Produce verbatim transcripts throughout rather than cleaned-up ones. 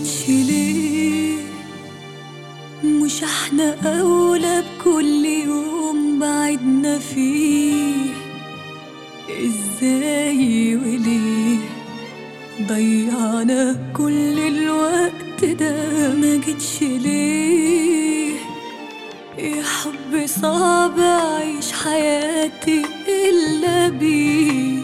جيتش ليه؟ مش احنا اولى بكل يوم بعدنا فيه؟ ازاي وليه ضيعنا كل الوقت ده؟ ما جيتش ليه؟ يا حب صعب اعيش حياتي الا بيه.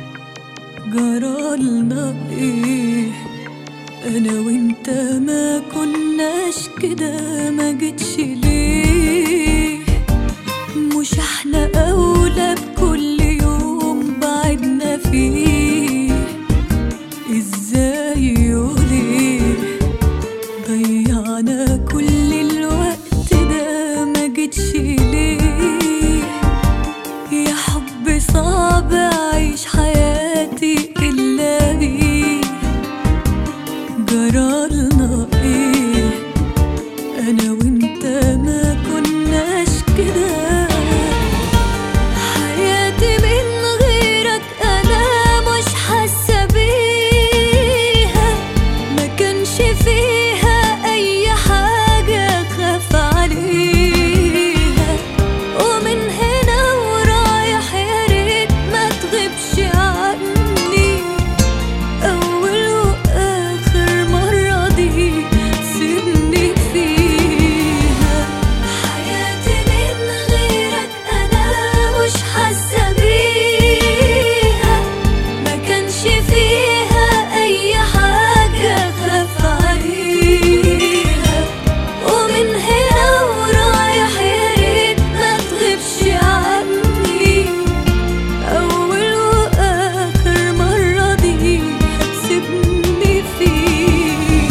جرالنا ايه انا وانت ما كناش كده؟ ما جيتش ليه؟ مش احنا اولى بكل يوم بعدنا فيه؟ ازاي وليه ضيعنا كل الوقت ده؟ ما جيتش ليه؟ يا حب صعب اعيش حياتي الا بيه. جرالنا ايه انا وانت ما كناش كده؟ حياتي من غيرك انا مش حاسه بيها. ما كانش فيها اي حاجه خاف عليها. ومن هنا ورايح يا ريت ما تغيبش عني. اول واخر مره دي سيبني فيها. حياتي من غيرك انا مش حاسه بيها. ما كانش فيها اي حاجه خاف عليها. ومن هنا ورايح يا ريت ما تغيبش عني. اول واخر مره دي سيبني فيها.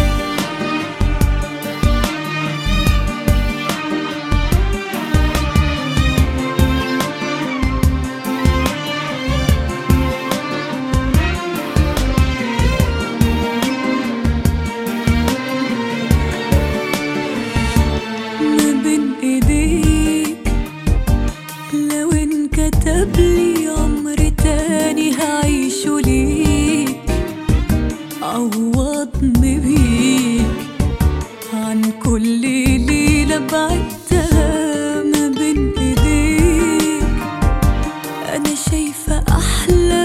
ما بين ايديك لو انكتب لي عمر تاني هعيشه ليك. عوضني بيك عن كل ليلة بعدتها. ما بين ايديك انا شايفة احلى